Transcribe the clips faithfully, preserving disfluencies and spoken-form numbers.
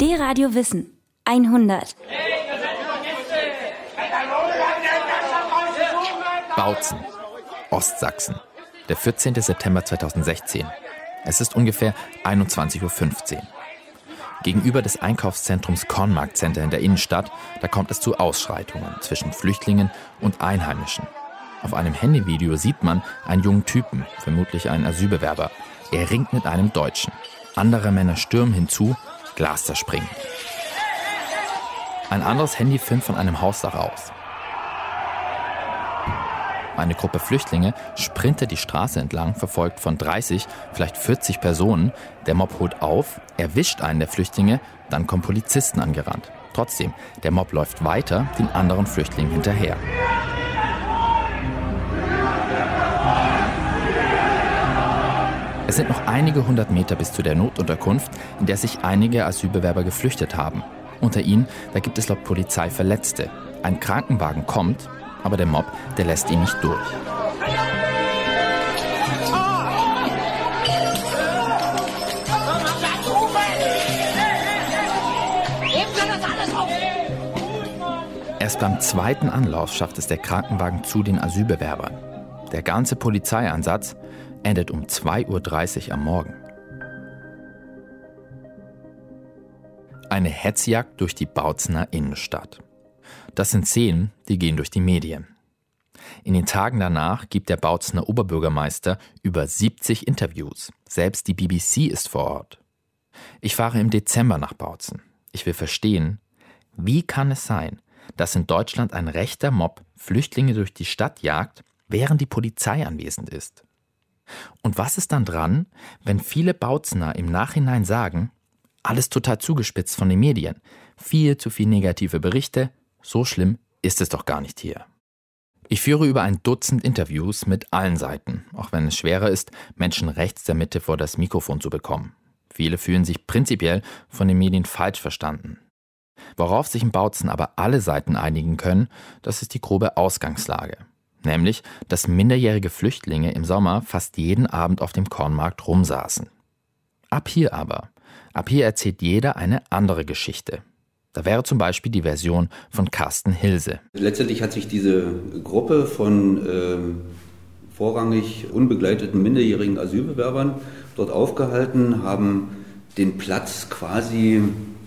D-Radio Wissen hundert. Bautzen, Ostsachsen. Der vierzehnten September zweitausendsechzehn. Es ist ungefähr einundzwanzig Uhr fünfzehn. Gegenüber des Einkaufszentrums Kornmarkt Center in der Innenstadt, da kommt es zu Ausschreitungen zwischen Flüchtlingen und Einheimischen. Auf einem Handyvideo sieht man einen jungen Typen, vermutlich einen Asylbewerber. Er ringt mit einem Deutschen. Andere Männer stürmen hinzu, Glas zerspringen. Ein anderes Handy filmt von einem Hausdach aus. Eine Gruppe Flüchtlinge sprintet die Straße entlang, verfolgt von dreißig, vielleicht vierzig Personen. Der Mob holt auf, erwischt einen der Flüchtlinge, dann kommen Polizisten angerannt. Trotzdem, der Mob läuft weiter, den anderen Flüchtlingen hinterher. Es sind noch einige hundert Meter bis zu der Notunterkunft, in der sich einige Asylbewerber geflüchtet haben. Unter ihnen, da gibt es laut Polizei Verletzte. Ein Krankenwagen kommt, aber der Mob, der lässt ihn nicht durch. Erst beim zweiten Anlauf schafft es der Krankenwagen zu den Asylbewerbern. Der ganze Polizeieinsatz endet um zwei Uhr dreißig am Morgen. Eine Hetzjagd durch die Bautzener Innenstadt. Das sind Szenen, die gehen durch die Medien. In den Tagen danach gibt der Bautzener Oberbürgermeister über siebzig Interviews. Selbst die B B C ist vor Ort. Ich fahre im Dezember nach Bautzen. Ich will verstehen, wie kann es sein, dass in Deutschland ein rechter Mob Flüchtlinge durch die Stadt jagt, während die Polizei anwesend ist? Und was ist dann dran, wenn viele Bautzener im Nachhinein sagen, alles total zugespitzt von den Medien, viel zu viel negative Berichte, so schlimm ist es doch gar nicht hier. Ich führe über ein Dutzend Interviews mit allen Seiten, auch wenn es schwerer ist, Menschen rechts der Mitte vor das Mikrofon zu bekommen. Viele fühlen sich prinzipiell von den Medien falsch verstanden. Worauf sich in Bautzen aber alle Seiten einigen können, das ist die grobe Ausgangslage. Nämlich, dass minderjährige Flüchtlinge im Sommer fast jeden Abend auf dem Kornmarkt rumsaßen. Ab hier aber, ab hier erzählt jeder eine andere Geschichte. Da wäre zum Beispiel die Version von Carsten Hilse. Letztendlich hat sich diese Gruppe von äh, vorrangig unbegleiteten minderjährigen Asylbewerbern dort aufgehalten, haben den Platz quasi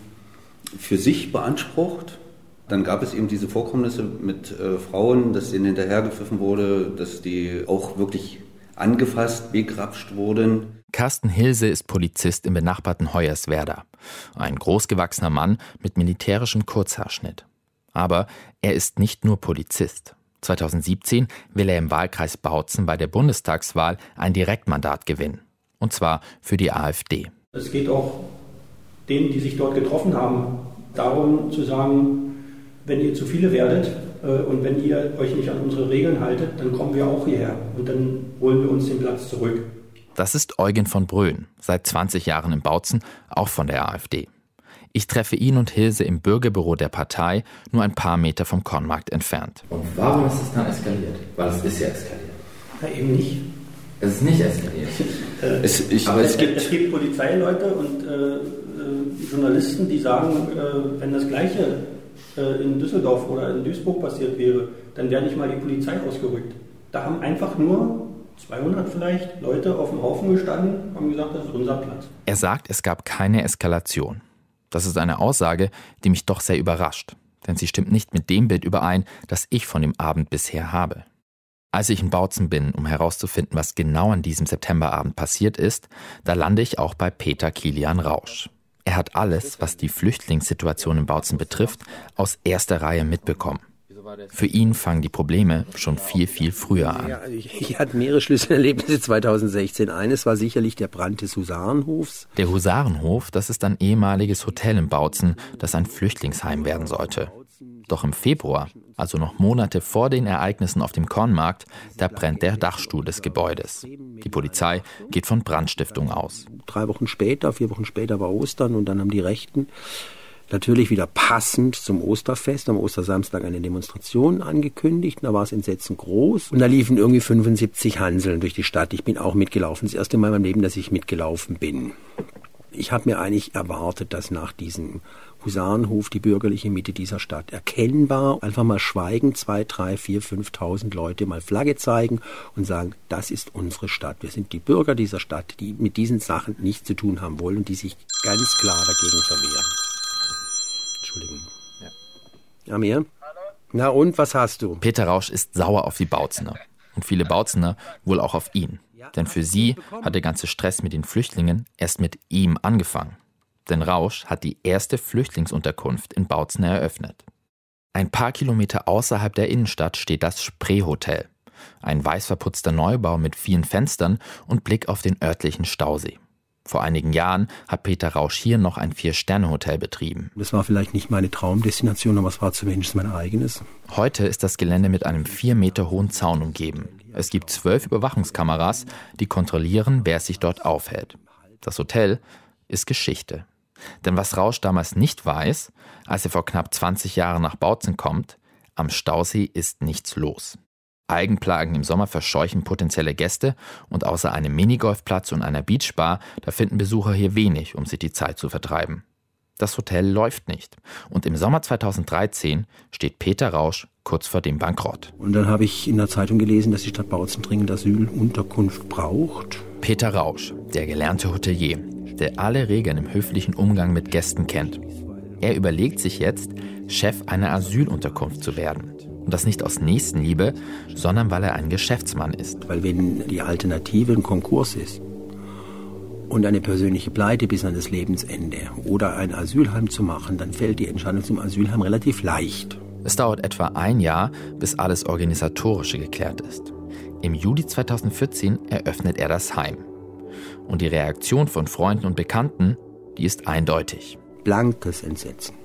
für sich beansprucht. Dann gab es eben diese Vorkommnisse mit äh, Frauen, dass denen hinterhergepfiffen wurde, dass die auch wirklich angefasst, begrapscht wurden. Carsten Hilse ist Polizist im benachbarten Hoyerswerda. Ein großgewachsener Mann mit militärischem Kurzhaarschnitt. Aber er ist nicht nur Polizist. zweitausendsiebzehn will er im Wahlkreis Bautzen bei der Bundestagswahl ein Direktmandat gewinnen. Und zwar für die AfD. Es geht auch denen, die sich dort getroffen haben, darum zu sagen, wenn ihr zu viele werdet äh, und wenn ihr euch nicht an unsere Regeln haltet, dann kommen wir auch hierher und dann holen wir uns den Platz zurück. Das ist Eugen von Bröhn, seit zwanzig Jahren in Bautzen, auch von der AfD. Ich treffe ihn und Hilse im Bürgerbüro der Partei, nur ein paar Meter vom Kornmarkt entfernt. Und warum ist es dann eskaliert? Weil es ist ja eskaliert. Na, eben nicht. Es ist nicht eskaliert. äh, es, ich, aber es, gibt, es gibt Polizeileute und äh, äh, Journalisten, die sagen, äh, wenn das Gleiche äh, in Düsseldorf oder in Duisburg passiert wäre, dann wäre nicht mal die Polizei ausgerückt. Da haben einfach nur zweihundert vielleicht Leute auf dem Haufen gestanden und haben gesagt, das ist unser Platz. Er sagt, es gab keine Eskalation. Das ist eine Aussage, die mich doch sehr überrascht, denn sie stimmt nicht mit dem Bild überein, das ich von dem Abend bisher habe. Als ich in Bautzen bin, um herauszufinden, was genau an diesem Septemberabend passiert ist, da lande ich auch bei Peter Kilian Rausch. Er hat alles, was die Flüchtlingssituation in Bautzen betrifft, aus erster Reihe mitbekommen. Für ihn fangen die Probleme schon viel, viel früher an. Ja, ich, ich hatte mehrere Schlüsselerlebnisse zweitausendsechzehn. Eines war sicherlich der Brand des Husarenhofs. Der Husarenhof, das ist ein ehemaliges Hotel in Bautzen, das ein Flüchtlingsheim werden sollte. Doch im Februar, also noch Monate vor den Ereignissen auf dem Kornmarkt, da brennt der Dachstuhl des Gebäudes. Die Polizei geht von Brandstiftung aus. Drei Wochen später, vier Wochen später war Ostern und dann haben die Rechten natürlich wieder passend zum Osterfest, am Ostersamstag eine Demonstration angekündigt. Da war das Entsetzen groß. Und da liefen irgendwie fünfundsiebzig Hanseln durch die Stadt. Ich bin auch mitgelaufen. Das erste Mal in meinem Leben, dass ich mitgelaufen bin. Ich habe mir eigentlich erwartet, dass nach diesem Husarenhof die bürgerliche Mitte dieser Stadt erkennbar einfach mal schweigen, zwei, drei, vier, fünftausend Leute mal Flagge zeigen und sagen, das ist unsere Stadt. Wir sind die Bürger dieser Stadt, die mit diesen Sachen nichts zu tun haben wollen und die sich ganz klar dagegen verwehren. Entschuldigung. Ja. Amir? Hallo? Na und, was hast du? Peter Rausch ist sauer auf die Bautzener. Und viele Bautzener wohl auch auf ihn. Denn für sie hat der ganze Stress mit den Flüchtlingen erst mit ihm angefangen. Denn Rausch hat die erste Flüchtlingsunterkunft in Bautzen eröffnet. Ein paar Kilometer außerhalb der Innenstadt steht das Spree-Hotel. Ein weiß verputzter Neubau mit vielen Fenstern und Blick auf den örtlichen Stausee. Vor einigen Jahren hat Peter Rausch hier noch ein Vier-Sterne-Hotel betrieben. Das war vielleicht nicht meine Traumdestination, aber es war zumindest mein eigenes. Heute ist das Gelände mit einem vier Meter hohen Zaun umgeben. Es gibt zwölf Überwachungskameras, die kontrollieren, wer sich dort aufhält. Das Hotel ist Geschichte. Denn was Rausch damals nicht weiß, als er vor knapp zwanzig Jahren nach Bautzen kommt, am Stausee ist nichts los. Algenplagen im Sommer verscheuchen potenzielle Gäste und außer einem Minigolfplatz und einer Beachbar, da finden Besucher hier wenig, um sich die Zeit zu vertreiben. Das Hotel läuft nicht. Und im Sommer zweitausenddreizehn steht Peter Rausch kurz vor dem Bankrott. Und dann habe ich in der Zeitung gelesen, dass die Stadt Bautzen dringend Asylunterkunft braucht. Peter Rausch, der gelernte Hotelier, der alle Regeln im höflichen Umgang mit Gästen kennt. Er überlegt sich jetzt, Chef einer Asylunterkunft zu werden. Und das nicht aus Nächstenliebe, sondern weil er ein Geschäftsmann ist. Weil wenn die Alternative ein Konkurs ist und eine persönliche Pleite bis an das Lebensende oder ein Asylheim zu machen, dann fällt die Entscheidung zum Asylheim relativ leicht. Es dauert etwa ein Jahr, bis alles Organisatorische geklärt ist. Im Juli zweitausendvierzehn eröffnet er das Heim. Und die Reaktion von Freunden und Bekannten, die ist eindeutig. Blankes Entsetzen.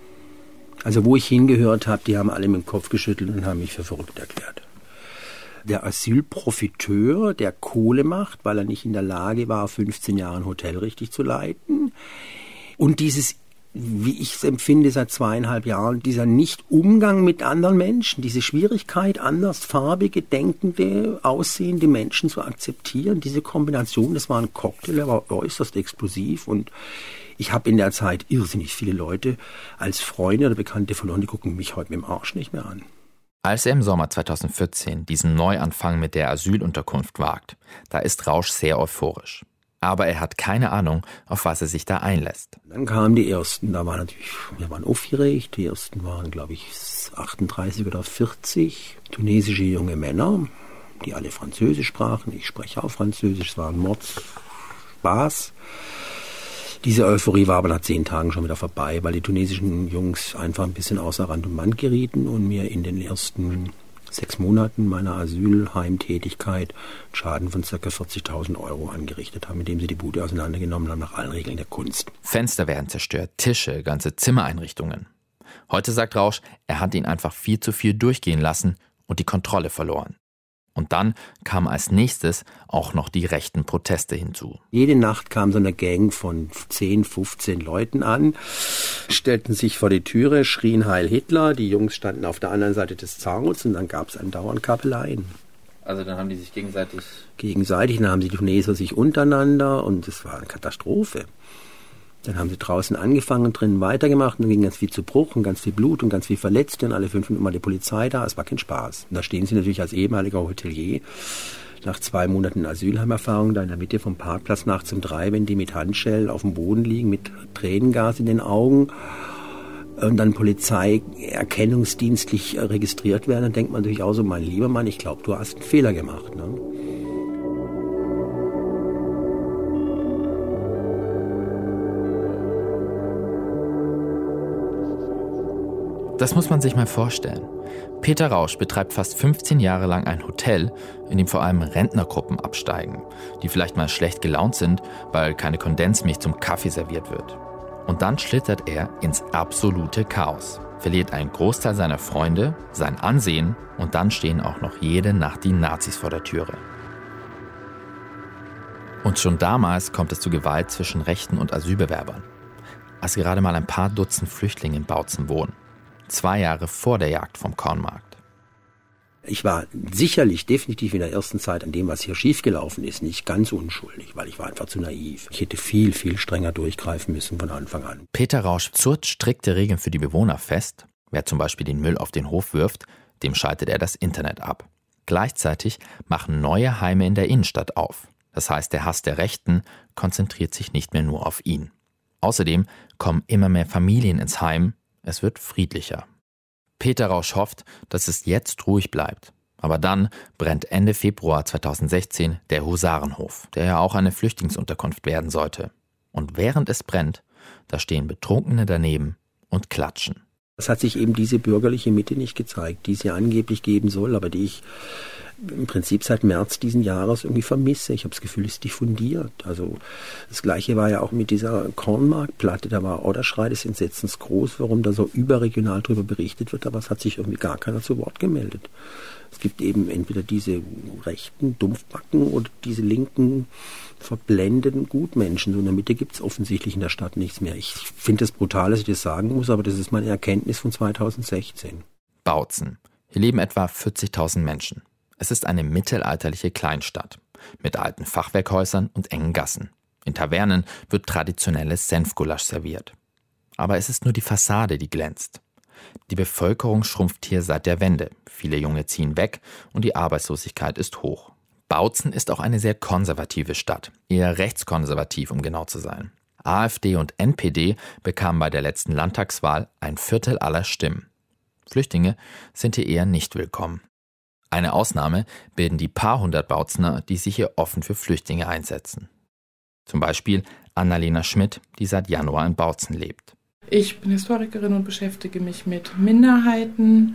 Also wo ich hingehört habe, die haben alle mit dem Kopf geschüttelt und haben mich für verrückt erklärt. Der Asylprofiteur, der Kohle macht, weil er nicht in der Lage war, fünfzehn Jahre ein Hotel richtig zu leiten. Und dieses, wie ich es empfinde, seit zweieinhalb Jahren, dieser Nicht-Umgang mit anderen Menschen, diese Schwierigkeit, andersfarbige, denkende, aussehende Menschen zu akzeptieren, diese Kombination, das war ein Cocktail, der war äußerst explosiv und ich habe in der Zeit irrsinnig viele Leute als Freunde oder Bekannte verloren, die gucken mich heute mit dem Arsch nicht mehr an. Als er im Sommer zweitausendvierzehn diesen Neuanfang mit der Asylunterkunft wagt, da ist Rausch sehr euphorisch. Aber er hat keine Ahnung, auf was er sich da einlässt. Dann kamen die Ersten, da waren natürlich, wir waren aufgeregt, die Ersten waren, glaube ich, achtunddreißig oder vierzig, tunesische junge Männer, die alle Französisch sprachen, ich spreche auch Französisch, es war ein Mordspaß. Diese Euphorie war aber nach zehn Tagen schon wieder vorbei, weil die tunesischen Jungs einfach ein bisschen außer Rand und Band gerieten und mir in den ersten sechs Monaten meiner Asylheimtätigkeit Schaden von ca. vierzigtausend Euro angerichtet haben, indem sie die Bude auseinandergenommen haben nach allen Regeln der Kunst. Fenster werden zerstört, Tische, ganze Zimmereinrichtungen. Heute sagt Rausch, er hat ihn einfach viel zu viel durchgehen lassen und die Kontrolle verloren. Und dann kamen als nächstes auch noch die rechten Proteste hinzu. Jede Nacht kam so eine Gang von zehn, fünfzehn Leuten an, stellten sich vor die Türe, schrien Heil Hitler, die Jungs standen auf der anderen Seite des Zauns und dann gab es andauernd Kappeleien. Also dann haben die sich gegenseitig... Gegenseitig, dann haben die Tuneser sich untereinander und es war eine Katastrophe. Dann haben sie draußen angefangen und drinnen weitergemacht und dann ging ganz viel zu Bruch und ganz viel Blut und ganz viel Verletzte und alle fünf Minuten war die Polizei da. Es war kein Spaß. Und da stehen sie natürlich als ehemaliger Hotelier nach zwei Monaten Asylheimerfahrung da in der Mitte vom Parkplatz nachts um drei, wenn die mit Handschellen auf dem Boden liegen, mit Tränengas in den Augen und dann Polizei erkennungsdienstlich registriert werden, dann denkt man natürlich auch so, mein lieber Mann, ich glaube, du hast einen Fehler gemacht, ne? Das muss man sich mal vorstellen. Peter Rausch betreibt fast fünfzehn Jahre lang ein Hotel, in dem vor allem Rentnergruppen absteigen, die vielleicht mal schlecht gelaunt sind, weil keine Kondensmilch zum Kaffee serviert wird. Und dann schlittert er ins absolute Chaos, verliert einen Großteil seiner Freunde, sein Ansehen und dann stehen auch noch jede Nacht die Nazis vor der Türe. Und schon damals kommt es zu Gewalt zwischen Rechten und Asylbewerbern. Als gerade mal ein paar Dutzend Flüchtlinge in Bautzen wohnen. Zwei Jahre vor der Jagd vom Kornmarkt. Ich war sicherlich definitiv in der ersten Zeit an dem, was hier schiefgelaufen ist, nicht ganz unschuldig, weil ich war einfach zu naiv. Ich hätte viel, viel strenger durchgreifen müssen von Anfang an. Peter Rausch zurrt strikte Regeln für die Bewohner fest. Wer zum Beispiel den Müll auf den Hof wirft, dem schaltet er das Internet ab. Gleichzeitig machen neue Heime in der Innenstadt auf. Das heißt, der Hass der Rechten konzentriert sich nicht mehr nur auf ihn. Außerdem kommen immer mehr Familien ins Heim. Es wird friedlicher. Peter Rausch hofft, dass es jetzt ruhig bleibt. Aber dann brennt Ende Februar zweitausendsechzehn der Husarenhof, der ja auch eine Flüchtlingsunterkunft werden sollte. Und während es brennt, da stehen Betrunkene daneben und klatschen. Es hat sich eben diese bürgerliche Mitte nicht gezeigt, die es ja angeblich geben soll, aber die ich im Prinzip seit März diesen Jahres irgendwie vermisse. Ich habe das Gefühl, es ist diffundiert. Also das Gleiche war ja auch mit dieser Kornmarktplatte. Da war auch der Schrei des Entsetzens groß, warum da so überregional drüber berichtet wird, aber es hat sich irgendwie gar keiner zu Wort gemeldet. Es gibt eben entweder diese rechten Dumpfbacken oder diese linken verblendeten Gutmenschen. So in der Mitte gibt es offensichtlich in der Stadt nichts mehr. Ich finde es brutal, dass ich das sagen muss, aber das ist meine Erkenntnis von zweitausendsechzehn. Bautzen. Hier leben etwa vierzigtausend Menschen. Es ist eine mittelalterliche Kleinstadt mit alten Fachwerkhäusern und engen Gassen. In Tavernen wird traditionelles Senfgulasch serviert. Aber es ist nur die Fassade, die glänzt. Die Bevölkerung schrumpft hier seit der Wende. Viele Junge ziehen weg und die Arbeitslosigkeit ist hoch. Bautzen ist auch eine sehr konservative Stadt, eher rechtskonservativ, um genau zu sein. AfD und N P D bekamen bei der letzten Landtagswahl ein Viertel aller Stimmen. Flüchtlinge sind hier eher nicht willkommen. Eine Ausnahme bilden die paar hundert Bautzener, die sich hier offen für Flüchtlinge einsetzen. Zum Beispiel Annalena Schmidt, die seit Januar in Bautzen lebt. Ich bin Historikerin und beschäftige mich mit Minderheiten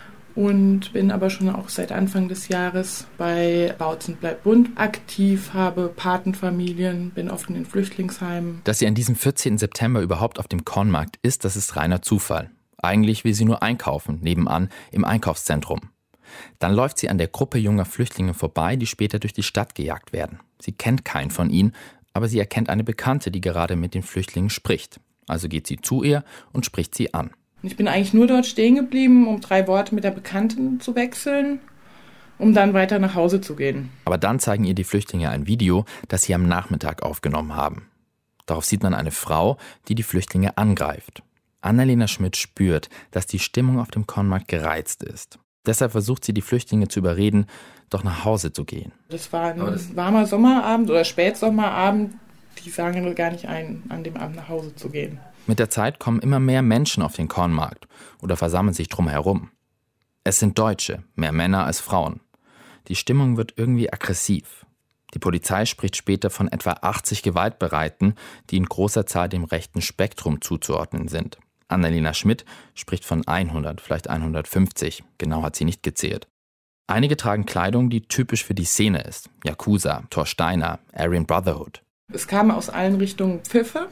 und bin aber schon auch seit Anfang des Jahres bei Bautzen bleibt bunt aktiv, habe Patenfamilien, bin oft in den Flüchtlingsheimen. Dass sie an diesem vierzehnten September überhaupt auf dem Kornmarkt ist, das ist reiner Zufall. Eigentlich will sie nur einkaufen, nebenan im Einkaufszentrum. Dann läuft sie an der Gruppe junger Flüchtlinge vorbei, die später durch die Stadt gejagt werden. Sie kennt keinen von ihnen, aber sie erkennt eine Bekannte, die gerade mit den Flüchtlingen spricht. Also geht sie zu ihr und spricht sie an. Ich bin eigentlich nur dort stehen geblieben, um drei Worte mit der Bekannten zu wechseln, um dann weiter nach Hause zu gehen. Aber dann zeigen ihr die Flüchtlinge ein Video, das sie am Nachmittag aufgenommen haben. Darauf sieht man eine Frau, die die Flüchtlinge angreift. Annalena Schmidt spürt, dass die Stimmung auf dem Kornmarkt gereizt ist. Deshalb versucht sie, die Flüchtlinge zu überreden, doch nach Hause zu gehen. Das war ein das warmer Sommerabend oder Spätsommerabend. Die sagen nur gar nicht ein, an dem Abend nach Hause zu gehen. Mit der Zeit kommen immer mehr Menschen auf den Kornmarkt oder versammeln sich drum herum. Es sind Deutsche, mehr Männer als Frauen. Die Stimmung wird irgendwie aggressiv. Die Polizei spricht später von etwa achtzig Gewaltbereiten, die in großer Zahl dem rechten Spektrum zuzuordnen sind. Annalena Schmidt spricht von hundert, vielleicht hundertfünfzig. Genau hat sie nicht gezählt. Einige tragen Kleidung, die typisch für die Szene ist. Yakuza, Thor Steiner, Aryan Brotherhood. Es kamen aus allen Richtungen Pfiffe.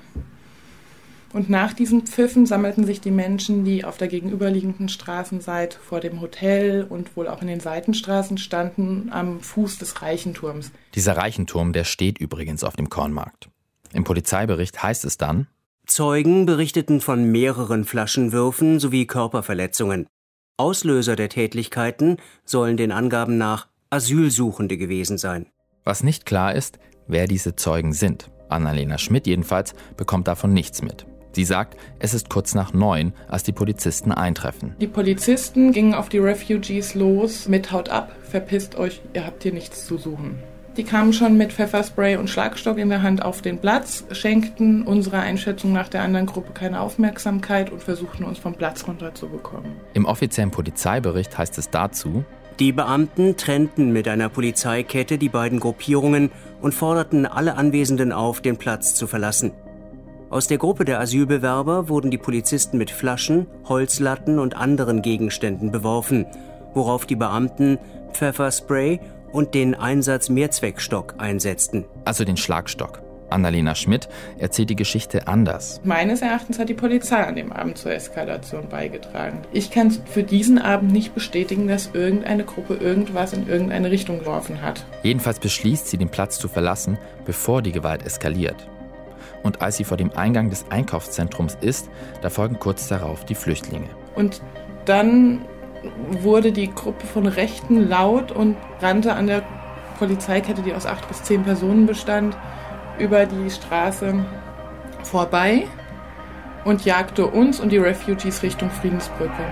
Und nach diesen Pfiffen sammelten sich die Menschen, die auf der gegenüberliegenden Straßenseite vor dem Hotel und wohl auch in den Seitenstraßen standen, am Fuß des Reichenturms. Dieser Reichenturm, der steht übrigens auf dem Kornmarkt. Im Polizeibericht heißt es dann: Zeugen berichteten von mehreren Flaschenwürfen sowie Körperverletzungen. Auslöser der Tätlichkeiten sollen den Angaben nach Asylsuchende gewesen sein. Was nicht klar ist, wer diese Zeugen sind. Annalena Schmidt jedenfalls bekommt davon nichts mit. Sie sagt, es ist kurz nach neun, als die Polizisten eintreffen. Die Polizisten gingen auf die Refugees los mit Haut ab, verpisst euch, ihr habt hier nichts zu suchen. Die kamen schon mit Pfefferspray und Schlagstock in der Hand auf den Platz, schenkten unserer Einschätzung nach der anderen Gruppe keine Aufmerksamkeit und versuchten uns vom Platz runterzubekommen. Im offiziellen Polizeibericht heißt es dazu: Die Beamten trennten mit einer Polizeikette die beiden Gruppierungen und forderten alle Anwesenden auf, den Platz zu verlassen. Aus der Gruppe der Asylbewerber wurden die Polizisten mit Flaschen, Holzlatten und anderen Gegenständen beworfen, worauf die Beamten Pfefferspray und den Einsatz Mehrzweckstock einsetzten. Also den Schlagstock. Annalena Schmidt erzählt die Geschichte anders. Meines Erachtens hat die Polizei an dem Abend zur Eskalation beigetragen. Ich kann für diesen Abend nicht bestätigen, dass irgendeine Gruppe irgendwas in irgendeine Richtung geworfen hat. Jedenfalls beschließt sie, den Platz zu verlassen, bevor die Gewalt eskaliert. Und als sie vor dem Eingang des Einkaufszentrums ist, da folgen kurz darauf die Flüchtlinge. Und dann wurde die Gruppe von Rechten laut und rannte an der Polizeikette, die aus acht bis zehn Personen bestand, über die Straße vorbei und jagte uns und die Refugees Richtung Friedensbrücke.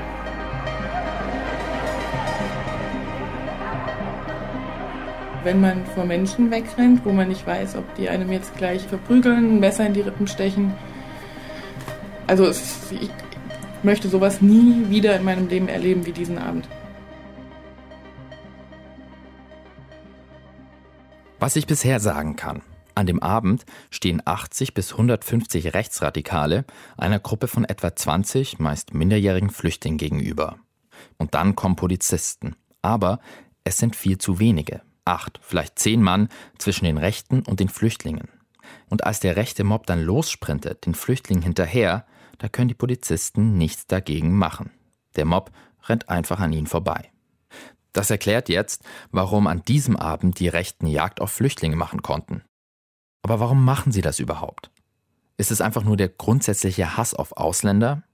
Wenn man vor Menschen wegrennt, wo man nicht weiß, ob die einem jetzt gleich verprügeln, ein Messer in die Rippen stechen. Also es, ich möchte sowas nie wieder in meinem Leben erleben wie diesen Abend. Was ich bisher sagen kann: An dem Abend stehen achtzig bis hundertfünfzig Rechtsradikale einer Gruppe von etwa zwanzig, meist minderjährigen Flüchtlingen gegenüber. Und dann kommen Polizisten. Aber es sind viel zu wenige. Acht, vielleicht zehn Mann zwischen den Rechten und den Flüchtlingen. Und als der rechte Mob dann lossprintet, den Flüchtlingen hinterher, da können die Polizisten nichts dagegen machen. Der Mob rennt einfach an ihnen vorbei. Das erklärt jetzt, warum an diesem Abend die Rechten Jagd auf Flüchtlinge machen konnten. Aber warum machen sie das überhaupt? Ist es einfach nur der grundsätzliche Hass auf Ausländer?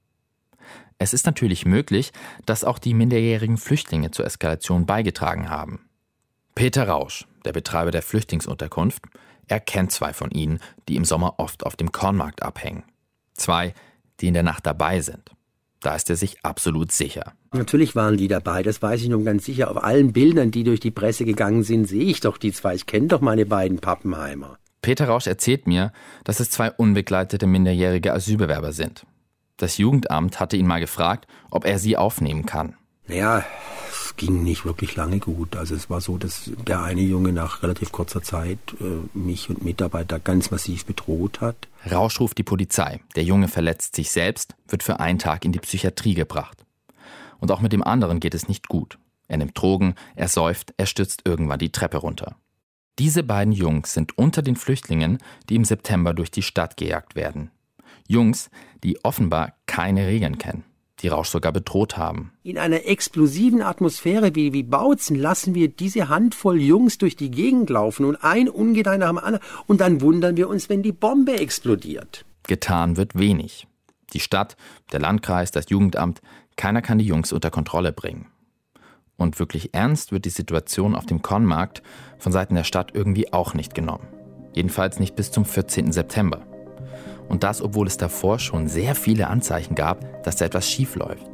Es ist natürlich möglich, dass auch die minderjährigen Flüchtlinge zur Eskalation beigetragen haben. Peter Rausch, der Betreiber der Flüchtlingsunterkunft, er kennt zwei von ihnen, die im Sommer oft auf dem Kornmarkt abhängen. Zwei, die in der Nacht dabei sind. Da ist er sich absolut sicher. Natürlich waren die dabei, das weiß ich nun ganz sicher. Auf allen Bildern, die durch die Presse gegangen sind, sehe ich doch die zwei. Ich kenne doch meine beiden Pappenheimer. Peter Rausch erzählt mir, dass es zwei unbegleitete minderjährige Asylbewerber sind. Das Jugendamt hatte ihn mal gefragt, ob er sie aufnehmen kann. Naja, es ging nicht wirklich lange gut. Also es war so, dass der eine Junge nach relativ kurzer Zeit äh, mich und Mitarbeiter ganz massiv bedroht hat. Rausch ruft die Polizei. Der Junge verletzt sich selbst, wird für einen Tag in die Psychiatrie gebracht. Und auch mit dem anderen geht es nicht gut. Er nimmt Drogen, er säuft, er stürzt irgendwann die Treppe runter. Diese beiden Jungs sind unter den Flüchtlingen, die im September durch die Stadt gejagt werden. Jungs, die offenbar keine Regeln kennen, die Rausch sogar bedroht haben. In einer explosiven Atmosphäre wie, wie Bautzen lassen wir diese Handvoll Jungs durch die Gegend laufen und ein Ungedeih nach dem anderen. Und dann wundern wir uns, wenn die Bombe explodiert. Getan wird wenig. Die Stadt, der Landkreis, das Jugendamt, keiner kann die Jungs unter Kontrolle bringen. Und wirklich ernst wird die Situation auf dem Kornmarkt von Seiten der Stadt irgendwie auch nicht genommen. Jedenfalls nicht bis zum vierzehnten September. Und das, obwohl es davor schon sehr viele Anzeichen gab, dass da etwas schief läuft.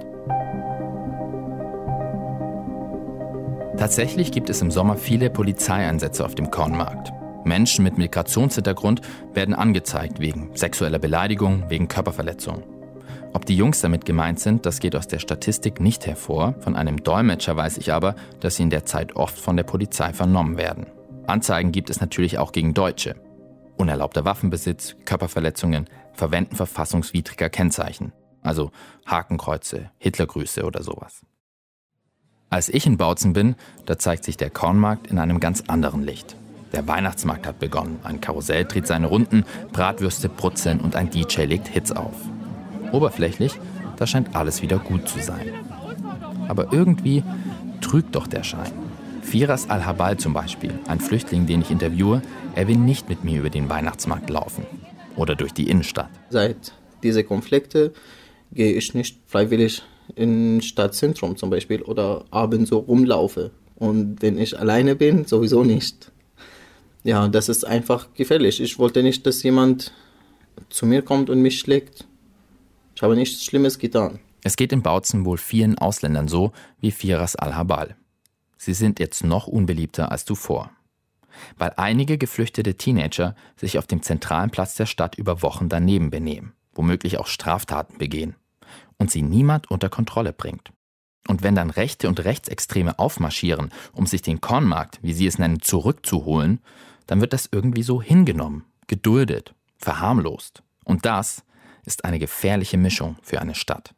Tatsächlich gibt es im Sommer viele Polizeieinsätze auf dem Kornmarkt. Menschen mit Migrationshintergrund werden angezeigt wegen sexueller Beleidigung, wegen Körperverletzung. Ob die Jungs damit gemeint sind, das geht aus der Statistik nicht hervor. Von einem Dolmetscher weiß ich aber, dass sie in der Zeit oft von der Polizei vernommen werden. Anzeigen gibt es natürlich auch gegen Deutsche. Unerlaubter Waffenbesitz, Körperverletzungen, Verwenden verfassungswidriger Kennzeichen. Also Hakenkreuze, Hitlergrüße oder sowas. Als ich in Bautzen bin, da zeigt sich der Kornmarkt in einem ganz anderen Licht. Der Weihnachtsmarkt hat begonnen. Ein Karussell dreht seine Runden, Bratwürste brutzeln und ein D J legt Hits auf. Oberflächlich, da scheint alles wieder gut zu sein. Aber irgendwie trügt doch der Schein. Firas Al-Habal zum Beispiel, ein Flüchtling, den ich interviewe, er will nicht mit mir über den Weihnachtsmarkt laufen oder durch die Innenstadt. Seit diese Konflikte gehe ich nicht freiwillig ins Stadtzentrum zum Beispiel oder abends so rumlaufe. Und wenn ich alleine bin, sowieso nicht. Ja, das ist einfach gefährlich. Ich wollte nicht, dass jemand zu mir kommt und mich schlägt. Ich habe nichts Schlimmes getan. Es geht in Bautzen wohl vielen Ausländern so wie Firas Al-Habal. Sie sind jetzt noch unbeliebter als zuvor. Weil einige geflüchtete Teenager sich auf dem zentralen Platz der Stadt über Wochen daneben benehmen, womöglich auch Straftaten begehen und sie niemand unter Kontrolle bringt. Und wenn dann Rechte und Rechtsextreme aufmarschieren, um sich den Kornmarkt, wie sie es nennen, zurückzuholen, dann wird das irgendwie so hingenommen, geduldet, verharmlost. Und das ist eine gefährliche Mischung für eine Stadt.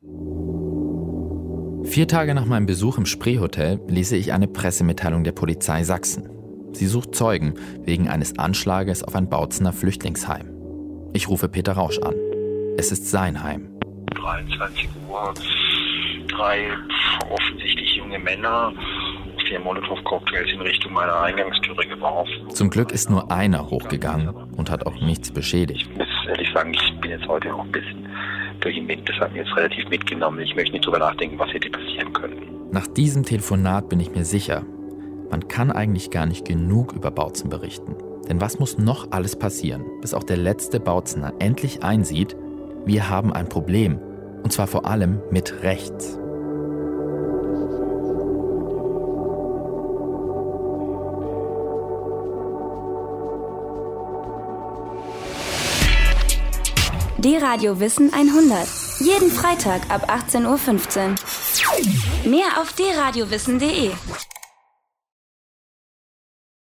Vier Tage nach meinem Besuch im Spreehotel lese ich eine Pressemitteilung der Polizei Sachsen. Sie sucht Zeugen wegen eines Anschlages auf ein Bautzener Flüchtlingsheim. Ich rufe Peter Rausch an. Es ist sein Heim. dreiundzwanzig Uhr, drei offensichtlich junge Männer, vier Molotow-Cocktails in Richtung meiner Eingangstüre geworfen. Zum Glück ist nur einer hochgegangen und hat auch nichts beschädigt. Ich muss ehrlich sagen, ich bin jetzt heute auch ein bisschen durch den Wind. Das hat mich jetzt relativ mitgenommen. Ich möchte nicht drüber nachdenken, was hätte passieren können. Nach diesem Telefonat bin ich mir sicher, man kann eigentlich gar nicht genug über Bautzen berichten. Denn was muss noch alles passieren, bis auch der letzte Bautzener endlich einsieht, wir haben ein Problem. Und zwar vor allem mit rechts. D-Radio Wissen hundert. Jeden Freitag ab achtzehn Uhr fünfzehn. Mehr auf d radio wissen punkt de.